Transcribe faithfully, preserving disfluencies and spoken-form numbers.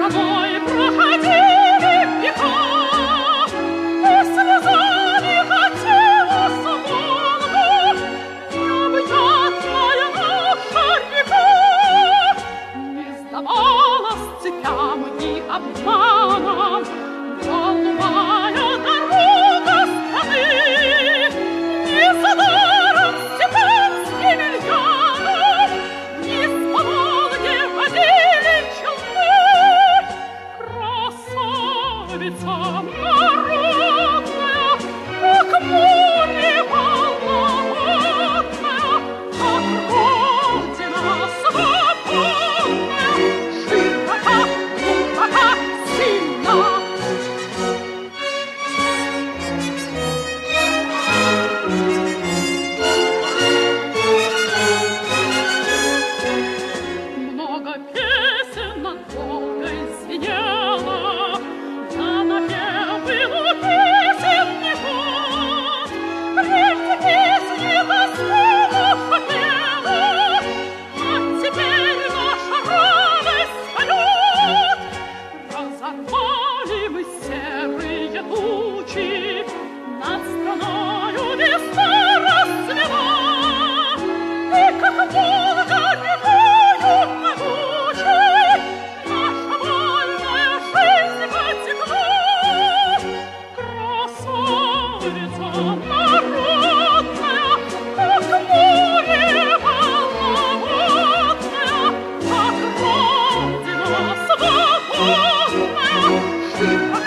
страной проходили века, и слезами хотела Волгу необъятная наша река. Не сдавалась цепям и обманам голубая дорога страны. Не за даром Степанский Емельянов из Поволжья водили челны. Красавица народная, как море волноводная, как родина свободная, широка, глубока, сильна. Много песен над Волгой звенело, да напевы у песен не тот. Прежде песни Господа хотела, а теперь наша радость полет. Разорвали мы серые тучи, над страною весна расцвела, и как Волга рекою могучей наша вольная жизнь потекла. Красавица народная, как море волноводная, как родина свободная, широка,